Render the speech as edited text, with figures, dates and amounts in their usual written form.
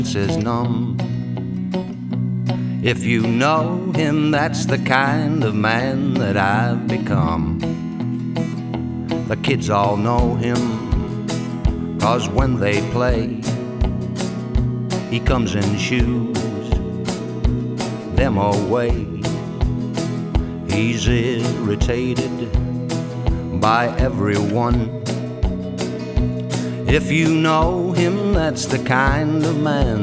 is numb. If you know him, that's the kind of man that I've become. The kids all know him, 'cause when they play, he comes and shoos them away. He's irritated by everyone. If you know him, that's the kind of man